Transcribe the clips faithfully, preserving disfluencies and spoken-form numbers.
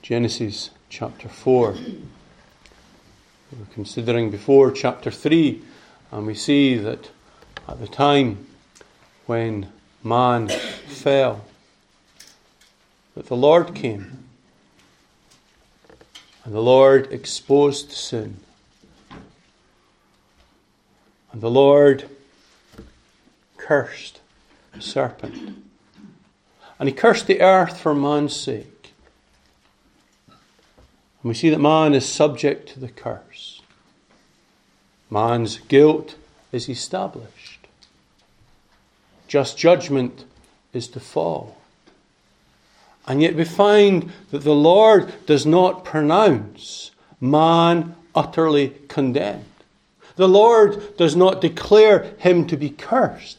Genesis chapter four. We were considering before chapter three, and we see that at the time when man fell, that the Lord came, and the Lord exposed sin, and the Lord cursed the serpent, and he cursed the earth for man's sake. And we see that man is subject to the curse. Man's guilt is established. Just judgment is to fall. And yet we find that the Lord does not pronounce man utterly condemned. The Lord does not declare him to be cursed.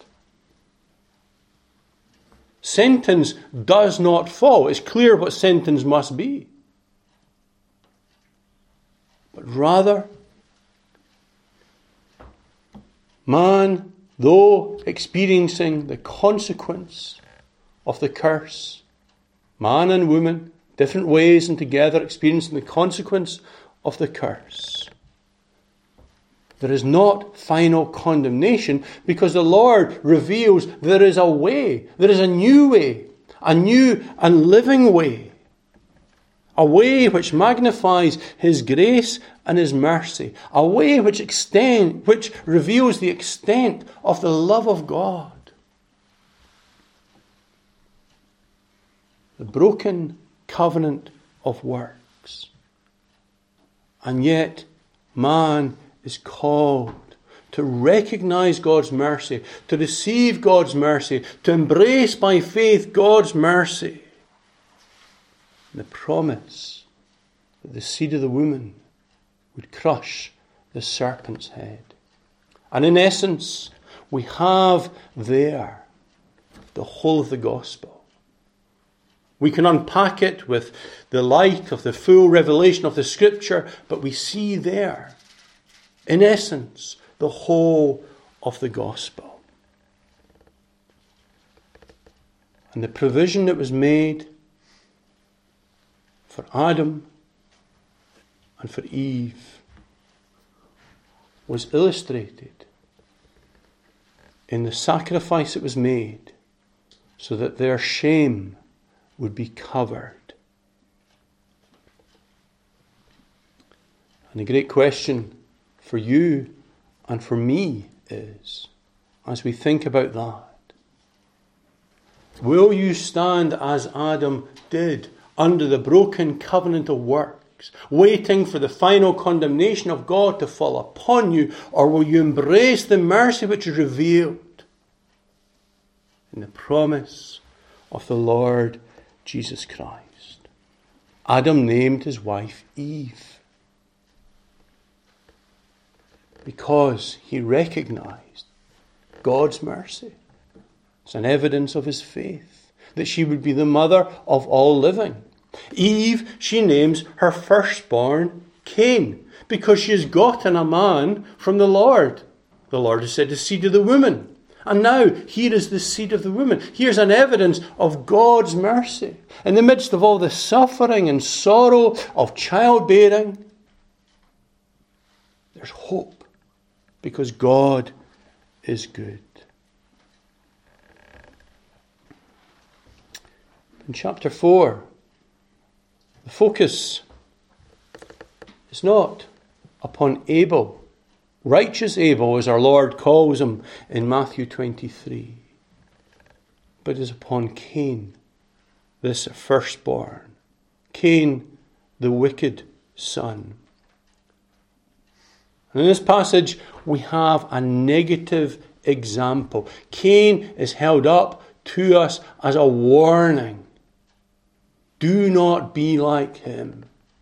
Sentence does not fall. It's clear what sentence must be. But rather, man, though experiencing the consequence of the curse, man and woman, different ways and together experiencing the consequence of the curse, there is not final condemnation, because the Lord reveals there is a way, there is a new way, a new and living way. A way which magnifies his grace and his mercy. A way which extend, which reveals the extent of the love of God. The broken covenant of works. And yet, man is called to recognize God's mercy, to receive God's mercy, to embrace by faith God's mercy. The promise that the seed of the woman would crush the serpent's head. And in essence, we have there the whole of the gospel. We can unpack it with the light of the full revelation of the Scripture, but we see there, in essence, the whole of the gospel. And the provision that was made for Adam and for Eve was illustrated in the sacrifice that was made so that their shame would be covered. And the great question for you and for me is, as we think about that, will you stand as Adam did under the broken covenant of works, waiting for the final condemnation of God to fall upon you, or will you embrace the mercy which is revealed in the promise of the Lord Jesus Christ? Adam named his wife Eve because he recognized God's mercy. It's an evidence of his faith that she would be the mother of all living. Eve, she names her firstborn Cain, because she has gotten a man from the Lord. The Lord has said the seed of the woman. And now, here is the seed of the woman. Here's an evidence of God's mercy. In the midst of all the suffering and sorrow of childbearing, there's hope, because God is good. In chapter four, the focus is not upon Abel, righteous Abel as our Lord calls him in Matthew twenty-three, but is upon Cain, this firstborn. Cain, the wicked son. And in this passage we have a negative example. Cain is held up to us as a warning. Do not be like him.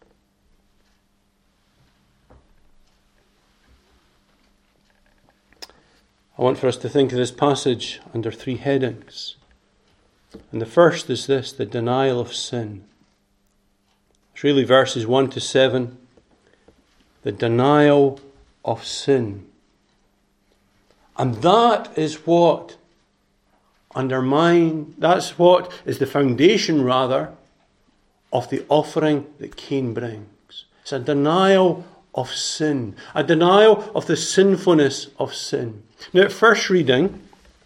I want for us to think of this passage under three headings. And the first is this, the denial of sin. It's really verses one to seven. The denial of sin. And that is what undermine, that's what is the foundation rather, of the offering that Cain brings. It's a denial of sin, a denial of the sinfulness of sin. Now, at first reading,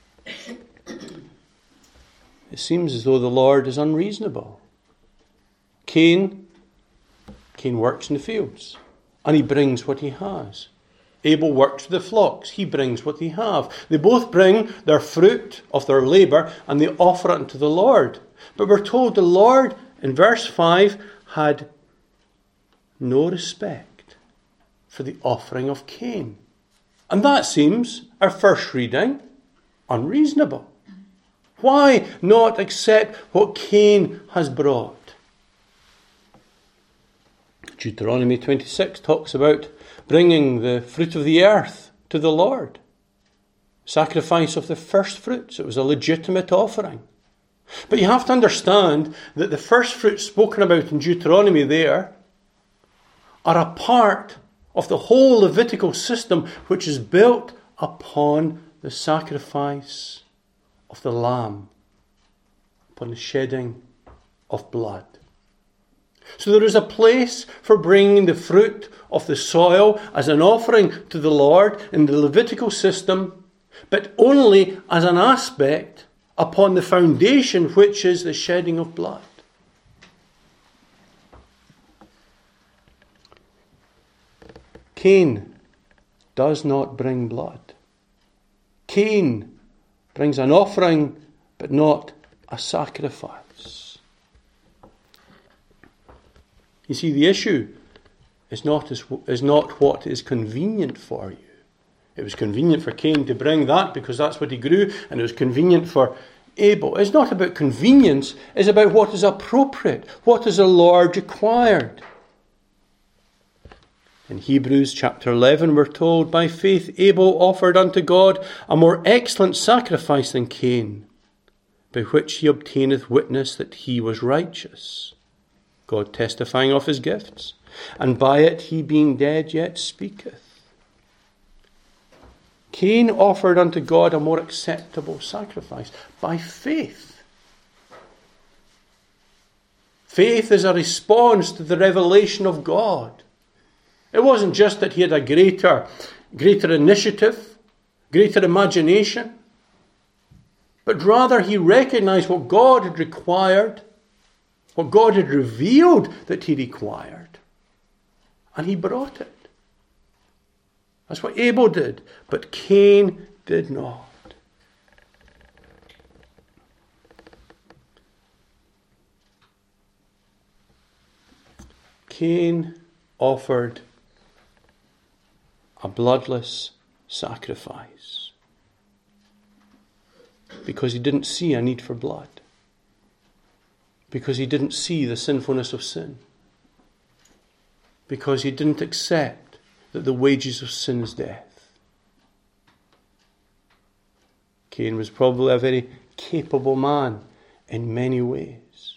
it seems as though the Lord is unreasonable. Cain, Cain works in the fields, and he brings what he has. Abel works with the flocks. He brings what he have. They both bring their fruit of their labour, and they offer it unto the Lord. But we're told the Lord, in verse five, had no respect for the offering of Cain. And that seems, our first reading, unreasonable. Why not accept what Cain has brought? Deuteronomy twenty-six talks about bringing the fruit of the earth to the Lord. Sacrifice of the first fruits. It was a legitimate offering. But you have to understand that the first fruits spoken about in Deuteronomy there are a part of the whole Levitical system, which is built upon the sacrifice of the lamb, upon the shedding of blood. So there is a place for bringing the fruit of the soil as an offering to the Lord in the Levitical system, but only as an aspect upon the foundation, which is the shedding of blood. Cain does not bring blood. Cain brings an offering, but not a sacrifice. You see, the issue is not, is, is not what is convenient for you. It was convenient for Cain to bring that because that's what he grew, and it was convenient for Abel. It's not about convenience, it's about what is appropriate, what is the Lord required. In Hebrews chapter eleven, we're told, by faith Abel offered unto God a more excellent sacrifice than Cain, by which he obtaineth witness that he was righteous, God testifying of his gifts, and by it he being dead yet speaketh. Cain offered unto God a more acceptable sacrifice by faith. Faith is a response to the revelation of God. It wasn't just that he had a greater, greater initiative, greater imagination, but rather he recognized what God had required, what God had revealed that he required, and he brought it. That's what Abel did, but Cain did not. Cain offered a bloodless sacrifice because he didn't see a need for blood, because he didn't see the sinfulness of sin, because he didn't accept that the wages of sin is death. Cain was probably a very capable man in many ways.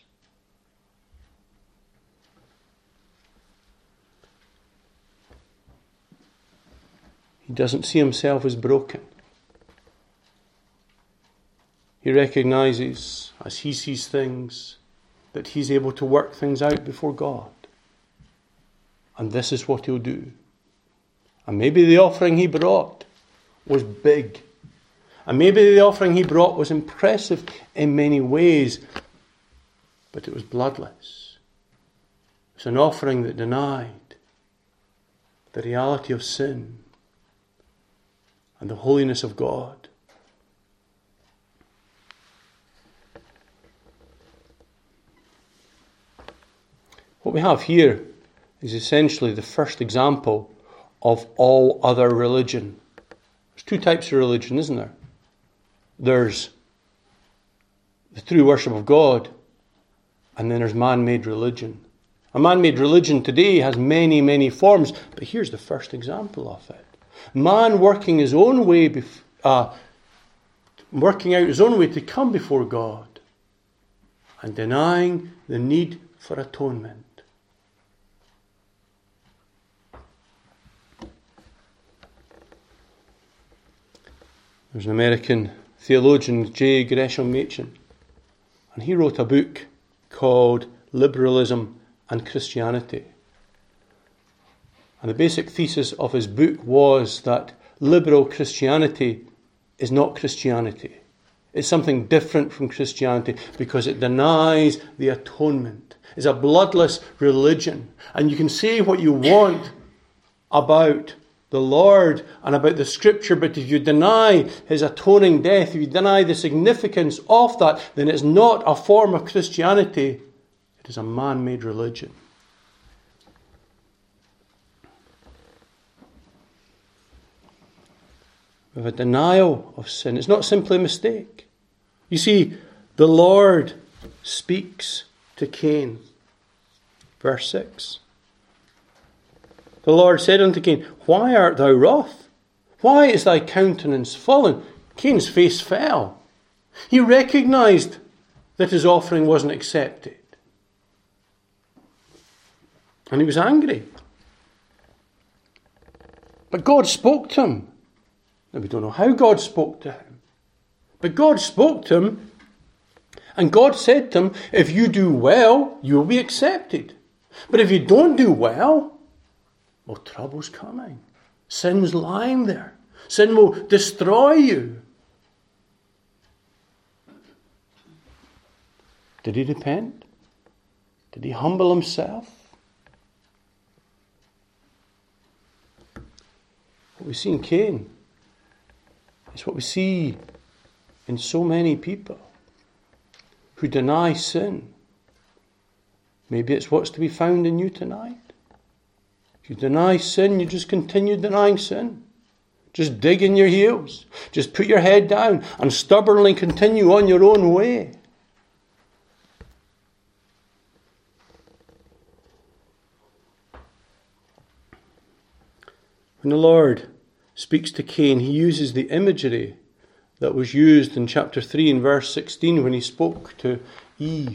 He doesn't see himself as broken. He recognizes, as he sees things, that he's able to work things out before God. And this is what he'll do. And maybe the offering he brought was big. And maybe the offering he brought was impressive in many ways. But it was bloodless. It's an offering that denied the reality of sin and the holiness of God. What we have here is essentially the first example of all other religion. There's two types of religion, isn't there? There's the true worship of God, and then there's man-made religion. A man-made religion today has many, many forms, but here's the first example of it. Man working his own way, bef- uh, working out his own way to come before God, and denying the need for atonement. There's an American theologian, J. Gresham Machen, and he wrote a book called liberalism and Christianity. And the basic thesis of his book was that liberal Christianity is not Christianity. It's something different from Christianity because it denies the atonement. It's a bloodless religion. And you can say what you want about the Lord and about the Scripture, but if you deny his atoning death, if you deny the significance of that, then it's not a form of Christianity. It is a man-made religion. We have a denial of sin. It's not simply a mistake. You see, the Lord speaks to Cain. Verse six. The Lord said unto Cain, Why art thou wroth? Why is thy countenance fallen? Cain's face fell. He recognized that his offering wasn't accepted. And he was angry. But God spoke to him. Now, we don't know how God spoke to him. But God spoke to him, and God said to him, if you do well, you will be accepted. But if you don't do well, well, trouble's coming. Sin's lying there. Sin will destroy you. Did he repent? Did he humble himself? What we see in Cain is what we see in so many people who deny sin. Maybe it's what's to be found in you tonight. If you deny sin, you just continue denying sin. Just dig in your heels. Just put your head down and stubbornly continue on your own way. When the Lord speaks to Cain, he uses the imagery that was used in chapter three and verse sixteen when he spoke to Eve.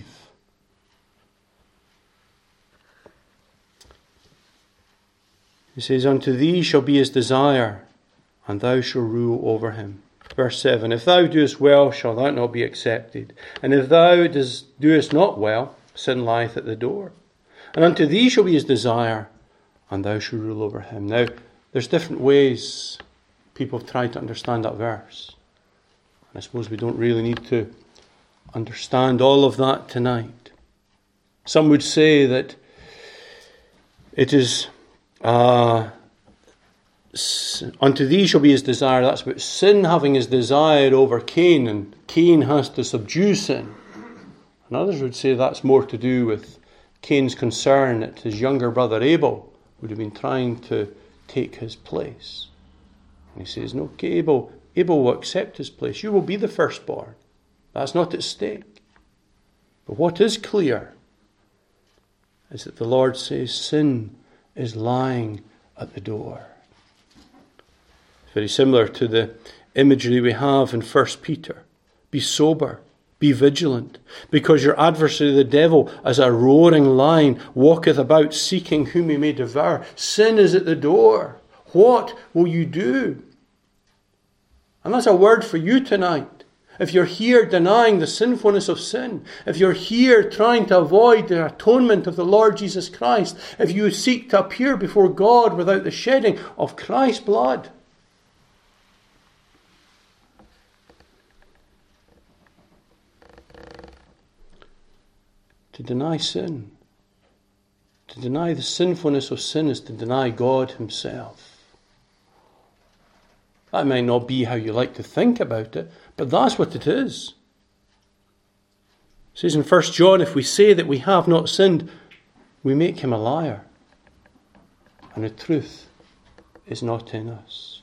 He says, Unto thee shall be his desire, and thou shalt rule over him. Verse seven, If thou doest well, shall thou not be accepted. And if thou doest not well, sin lieth at the door. And unto thee shall be his desire, and thou shalt rule over him. Now, there's different ways people have tried to understand that verse. And I suppose we don't really need to understand all of that tonight. Some would say that it is uh, unto thee shall be his desire. That's about sin having his desire over Cain, and Cain has to subdue sin. And others would say that's more to do with Cain's concern that his younger brother Abel would have been trying to take his place. And he says, no, Abel, Abel will accept his place. You will be the firstborn. That's not at stake. But what is clear is that the Lord says sin is lying at the door. It's very similar to the imagery we have in First Peter. Be sober, be vigilant, because your adversary the devil, as a roaring lion, walketh about seeking whom he may devour. Sin is at the door. What will you do? And that's a word for you tonight. If you're here denying the sinfulness of sin, if you're here trying to avoid the atonement of the Lord Jesus Christ, if you seek to appear before God without the shedding of Christ's blood, to deny sin, to deny the sinfulness of sin is to deny God himself. That might not be how you like to think about it, but that's what it is. It says in First John, if we say that we have not sinned, we make him a liar, and the truth is not in us.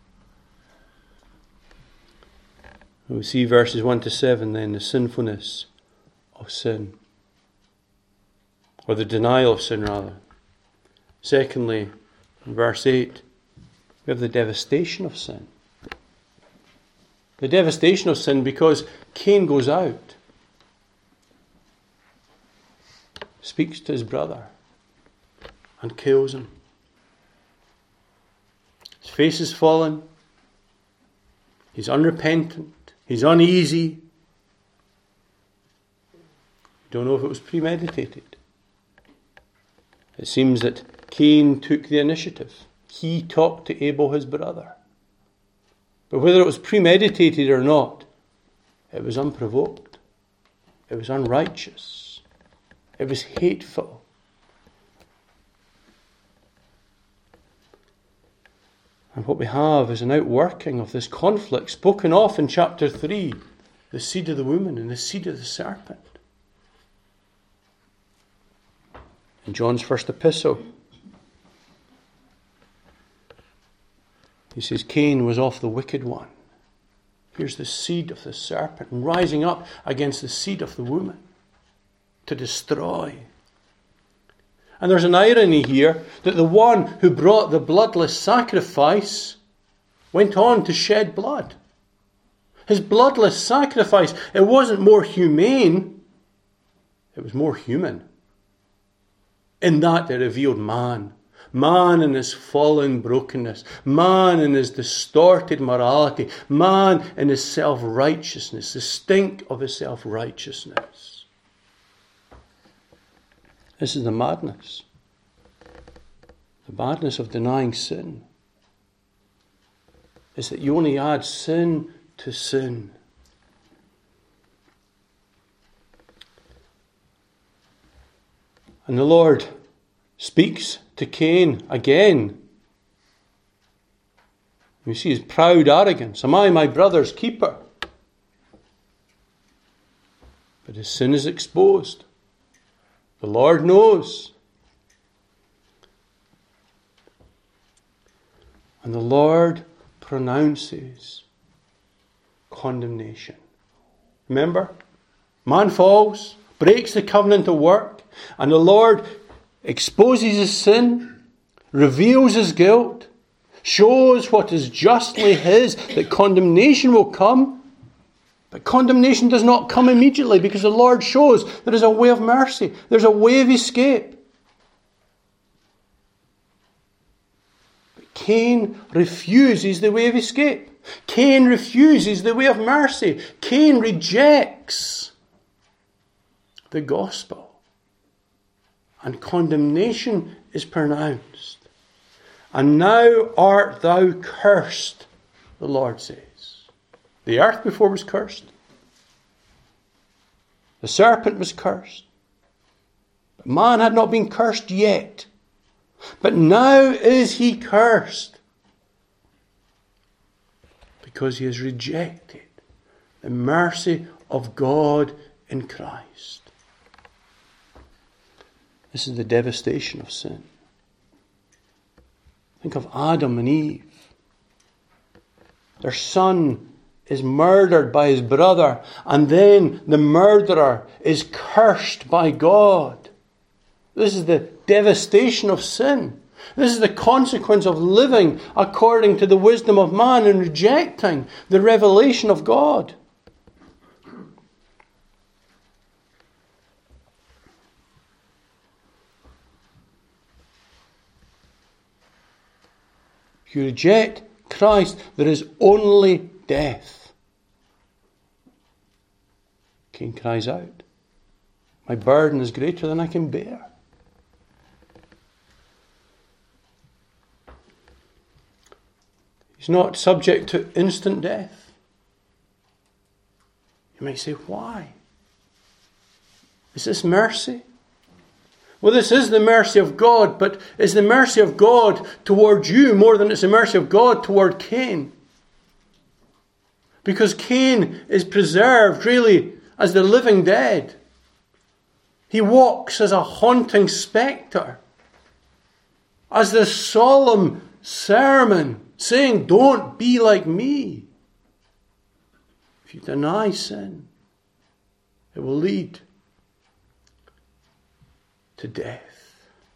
And we see verses one to seven then, the sinfulness of sin. Or the denial of sin, rather. Secondly, in verse eight, we have the devastation of sin. The devastation of sin because Cain goes out, speaks to his brother, and kills him. His face is fallen. He's unrepentant. He's uneasy. Don't know if it was premeditated. It seems that Cain took the initiative. He talked to Abel, his brother. But whether it was premeditated or not, it was unprovoked. It was unrighteous. It was hateful. And what we have is an outworking of this conflict spoken of in chapter three. The seed of the woman and the seed of the serpent. In John's first epistle, he says Cain was of the wicked one. Here's the seed of the serpent rising up against the seed of the woman to destroy. And there's an irony here that the one who brought the bloodless sacrifice went on to shed blood. His bloodless sacrifice, it wasn't more humane, it was more human. In that it revealed man. Man in his fallen brokenness. Man in his distorted morality. Man in his self-righteousness. The stink of his self-righteousness. This is the madness. The madness of denying sin. Is that you only add sin to sin. And the Lord speaks to Cain again. You see his proud arrogance. Am I my brother's keeper? But his sin is exposed. The Lord knows. And the Lord pronounces condemnation. Remember? Man falls, breaks the covenant of work, and the Lord exposes his sin, reveals his guilt, shows what is justly his, that condemnation will come. But condemnation does not come immediately because the Lord shows there is a way of mercy. There's a way of escape. But Cain refuses the way of escape. Cain refuses the way of mercy. Cain rejects the gospel. And condemnation is pronounced. And now art thou cursed, the Lord says. The earth before was cursed. The serpent was cursed. But man had not been cursed yet. But now is he cursed. Because he has rejected the mercy of God in Christ. This is the devastation of sin. Think of Adam and Eve. Their son is murdered by his brother, and then the murderer is cursed by God. This is the devastation of sin. This is the consequence of living according to the wisdom of man and rejecting the revelation of God. If you reject Christ, there is only death. Cain cries out, my burden is greater than I can bear. He's not subject to instant death. You might say, why? Is this mercy? Well, this is the mercy of God, but is the mercy of God toward you more than it's the mercy of God toward Cain? Because Cain is preserved really as the living dead. He walks as a haunting spectre, as the solemn sermon saying, don't be like me. If you deny sin, it will lead to death.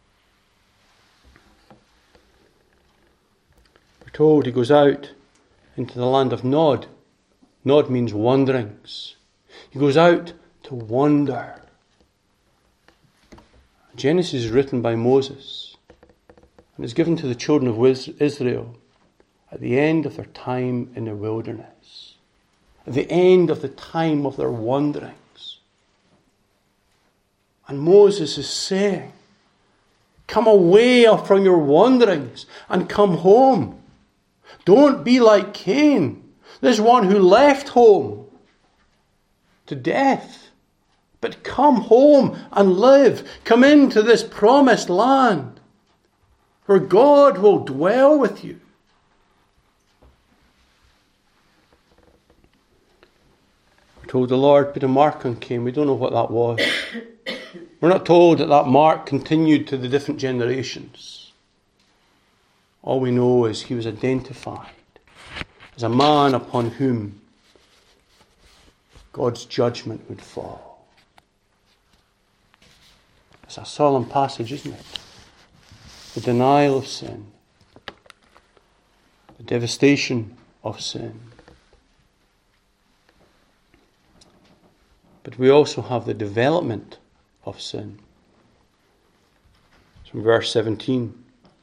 We're told he goes out into the land of Nod. Nod means wanderings. He goes out to wander. Genesis is written by Moses and is given to the children of Israel at the end of their time in the wilderness, at the end of the time of their wanderings. And Moses is saying, come away from your wanderings and come home. Don't be like Cain, this one who left home to death. But come home and live. Come into this promised land where God will dwell with you. We're told the Lord put a mark on Cain. We don't know what that was. We're not told that that mark continued to the different generations. All we know is he was identified as a man upon whom God's judgment would fall. It's a solemn passage, isn't it? The denial of sin. The devastation of sin. But we also have the development of sin. It's from verse seventeen.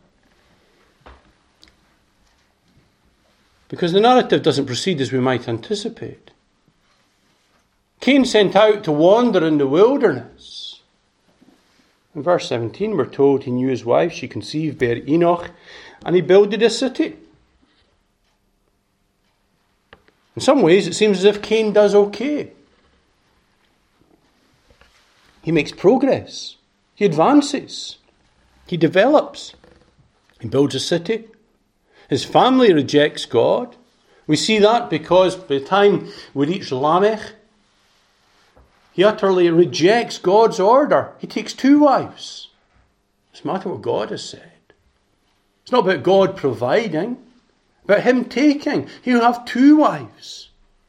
Because the narrative doesn't proceed as we might anticipate. Cain sent out to wander in the wilderness. In verse seventeen we're told he knew his wife, she conceived, bare Enoch, and he builded a city. In some ways it seems as if Cain does okay. He makes progress. He advances. He develops. He builds a city. His family rejects God. We see that because by the time we reach Lamech, he utterly rejects God's order. He takes two wives. It doesn't matter what God has said. It's not about God providing, about him taking. He'll have two wives.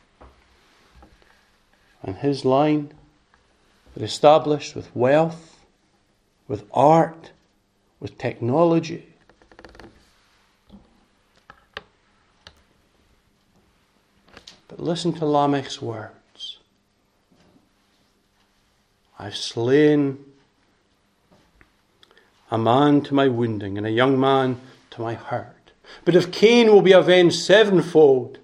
And his line, they're established with wealth, with art, with technology. But listen to Lamech's words. I've slain a man to my wounding and a young man to my hurt. But if Cain will be avenged sevenfold,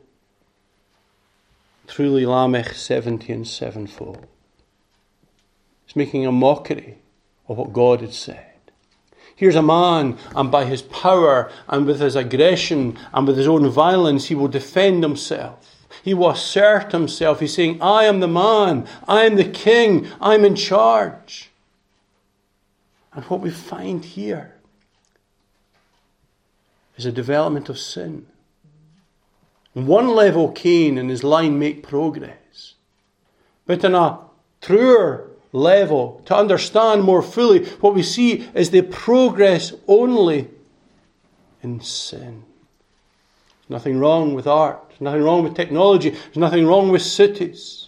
truly Lamech seventy and sevenfold. He's making a mockery of what God had said. Here's a man, and by his power and with his aggression and with his own violence, he will defend himself. He will assert himself. He's saying, I am the man. I am the king. I'm in charge. And what we find here is a development of sin. On one level, Cain and his line make progress. But on a truer level, to understand more fully, what we see is they progress only in sin. There's nothing wrong with art. There's nothing wrong with technology. There's nothing wrong with cities.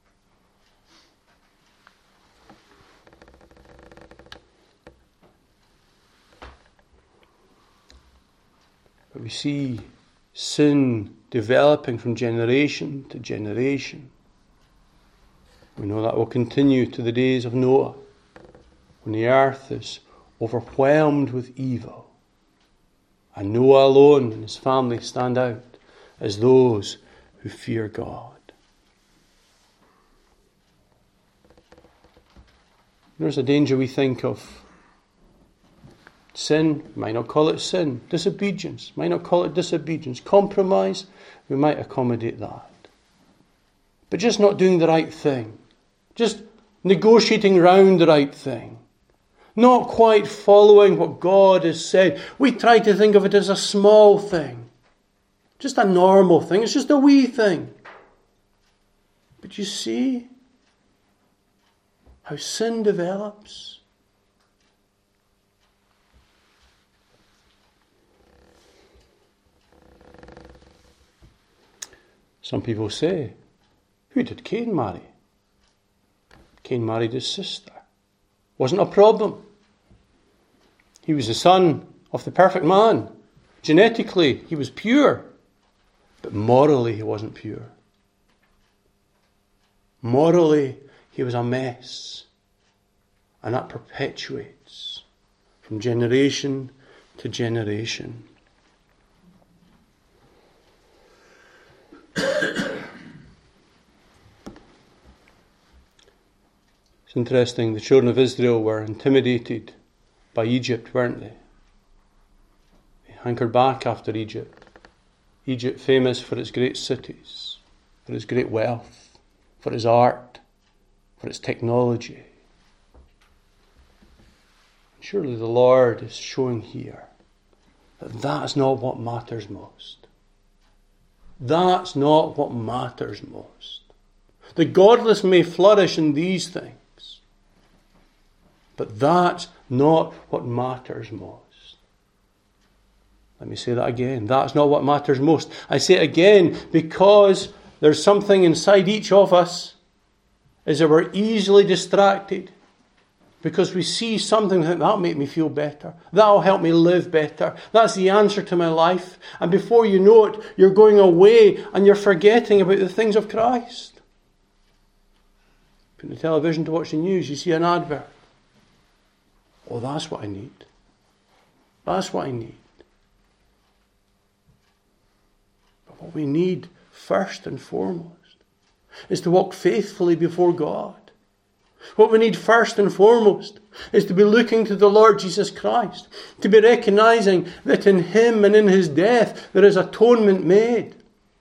But we see sin developing from generation to generation. We know that will continue to the days of Noah, when the earth is overwhelmed with evil. And Noah alone and his family stand out as those who fear God. There's a danger we think of. Sin, we might not call it sin. Disobedience, might not call it disobedience. Compromise, we might accommodate that. But just not doing the right thing. Just negotiating round the right thing. Not quite following what God has said. We try to think of it as a small thing. Just a normal thing. It's just a wee thing. But you see how sin develops. Some people say, who did Cain marry? Cain married his sister. Wasn't a problem. He was the son of the perfect man. Genetically, he was pure. But morally, he wasn't pure. Morally, he was a mess. And that perpetuates from generation to generation. It's interesting, the children of Israel were intimidated by Egypt, weren't they? They hankered back after Egypt. Egypt famous for its great cities, for its great wealth, for its art, for its technology. Surely the Lord is showing here that that's not what matters most. That's not what matters most. The godless may flourish in these things, but that's not what matters most. Let me say that again. That's not what matters most. I say it again because there's something inside each of us is that we're easily distracted because we see something and think, that'll make me feel better. That'll help me live better. That's the answer to my life. And before you know it, you're going away and you're forgetting about the things of Christ. Put the television to watch the news, you see an advert. Oh, that's what I need. That's what I need. But what we need first and foremost is to walk faithfully before God. What we need first and foremost is to be looking to the Lord Jesus Christ, to be recognizing that in Him and in His death there is atonement made.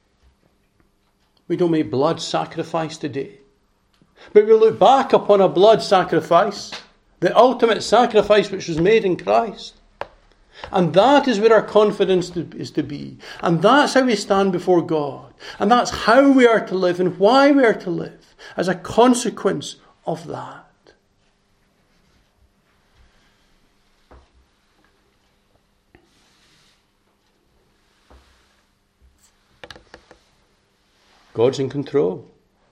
We don't make blood sacrifice today, but we look back upon a blood sacrifice, the ultimate sacrifice which was made in Christ. And that is where our confidence is to be. And that's how we stand before God. And that's how we are to live and why we are to live as a consequence of that. God's in control.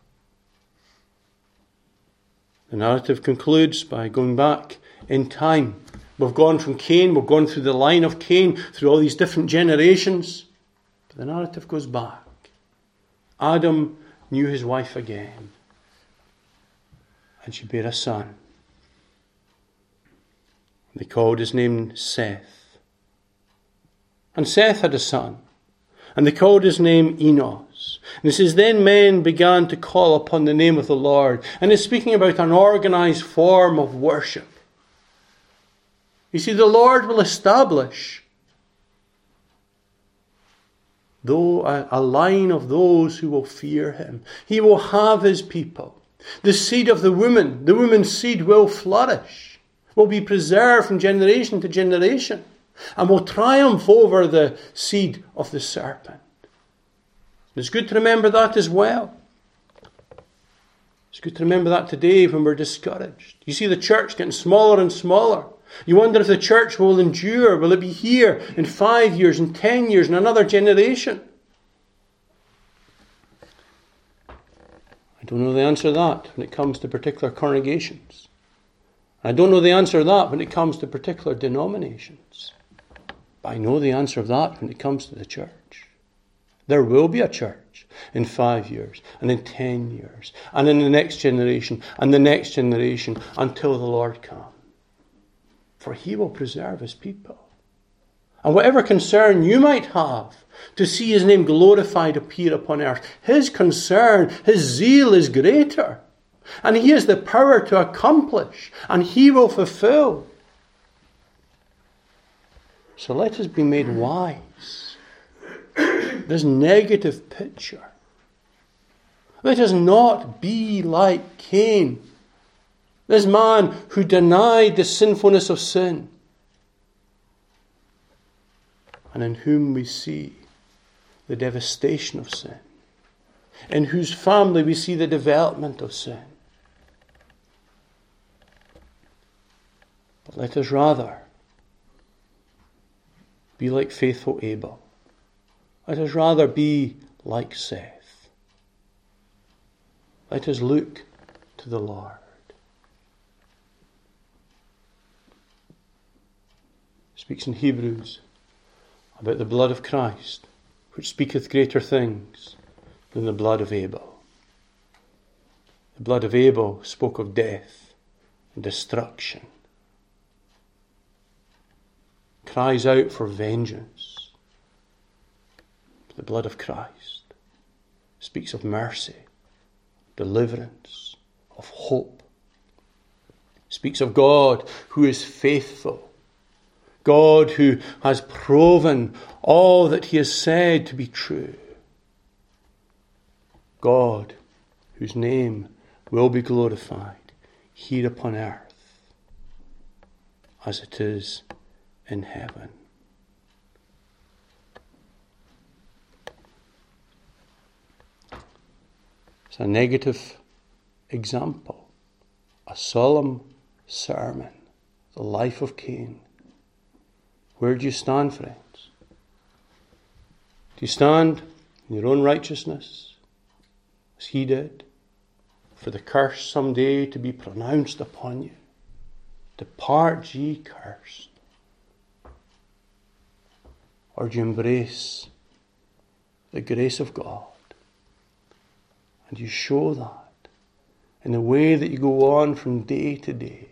The narrative concludes by going back in time. We've gone from Cain, we've gone through the line of Cain, through all these different generations. But the narrative goes back. Adam knew his wife again. And she bare a son. They called his name Seth. And Seth had a son. And they called his name Enos. And it says, then men began to call upon the name of the Lord. And it's speaking about an organized form of worship. You see, the Lord will establish though a, a line of those who will fear Him. He will have His people. The seed of the woman, the woman's seed will flourish, will be preserved from generation to generation, and will triumph over the seed of the serpent. It's good to remember that as well. It's good to remember that today when we're discouraged. You see the church getting smaller and smaller. You wonder if the church will endure. Will it be here in five years, in ten years, in another generation? I don't know the answer to that when it comes to particular congregations. I don't know the answer to that when it comes to particular denominations. But I know the answer of that when it comes to the church. There will be a church in five years, and in ten years, and in the next generation, and the next generation, until the Lord comes. For He will preserve His people. And whatever concern you might have to see His name glorified appear upon earth, His concern, His zeal is greater. And He has the power to accomplish, and He will fulfill. So let us be made wise. This negative picture. Let us not be like Cain. This man who denied the sinfulness of sin, and in whom we see the devastation of sin, in whose family we see the development of sin. But let us rather be like faithful Abel. Let us rather be like Seth. Let us look to the Lord. Speaks in Hebrews about the blood of Christ, which speaketh greater things than the blood of Abel. The blood of Abel spoke of death and destruction. Cries out for vengeance. The blood of Christ speaks of mercy, deliverance, of hope, speaks of God who is faithful. God who has proven all that he has said to be true. God whose name will be glorified here upon earth as it is in heaven. It's a negative example, a solemn sermon, the life of Cain. Where do you stand, friends? Do you stand in your own righteousness, as he did, for the curse someday to be pronounced upon you? Depart ye cursed. Or do you embrace the grace of God? And you show that in the way that you go on from day to day.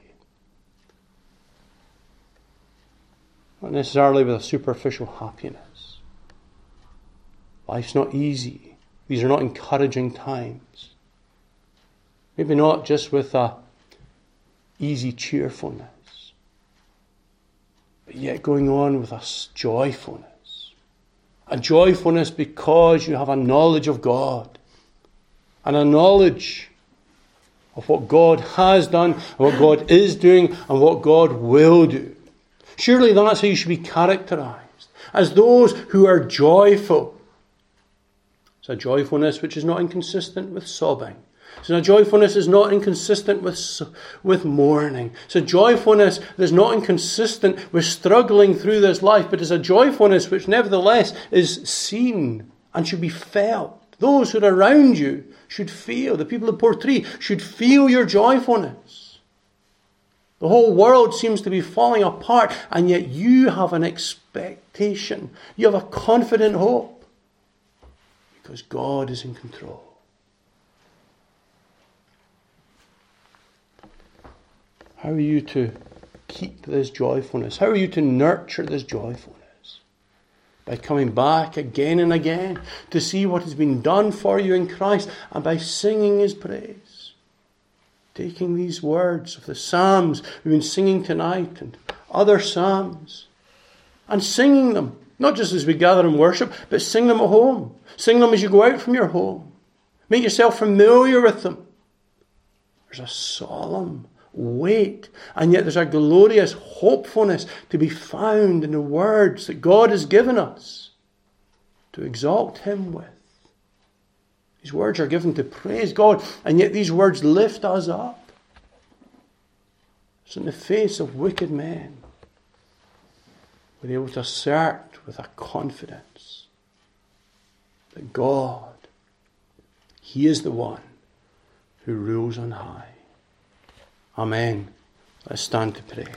Not necessarily with a superficial happiness. Life's not easy. These are not encouraging times. Maybe not just with a easy cheerfulness, but yet going on with a joyfulness. A joyfulness because you have a knowledge of God and a knowledge of what God has done, and what God is doing, and what God will do. Surely that's how you should be characterized, as those who are joyful. It's a joyfulness which is not inconsistent with sobbing. It's a joyfulness that is not inconsistent with, with mourning. It's a joyfulness that is not inconsistent with struggling through this life, but it's a joyfulness which nevertheless is seen and should be felt. Those who are around you should feel, the people of Portree should feel your joyfulness. The whole world seems to be falling apart, and yet you have an expectation. You have a confident hope, because God is in control. How are you to keep this joyfulness? How are you to nurture this joyfulness? By coming back again and again to see what has been done for you in Christ, and by singing his praise. Taking these words of the Psalms we've been singing tonight and other Psalms, and singing them, not just as we gather and worship, but sing them at home. Sing them as you go out from your home. Make yourself familiar with them. There's a solemn weight, and yet there's a glorious hopefulness to be found in the words that God has given us to exalt him with. These words are given to praise God, and yet these words lift us up. So in the face of wicked men, we're able to assert with a confidence that God, he is the one who rules on high. Amen. Let's stand to pray.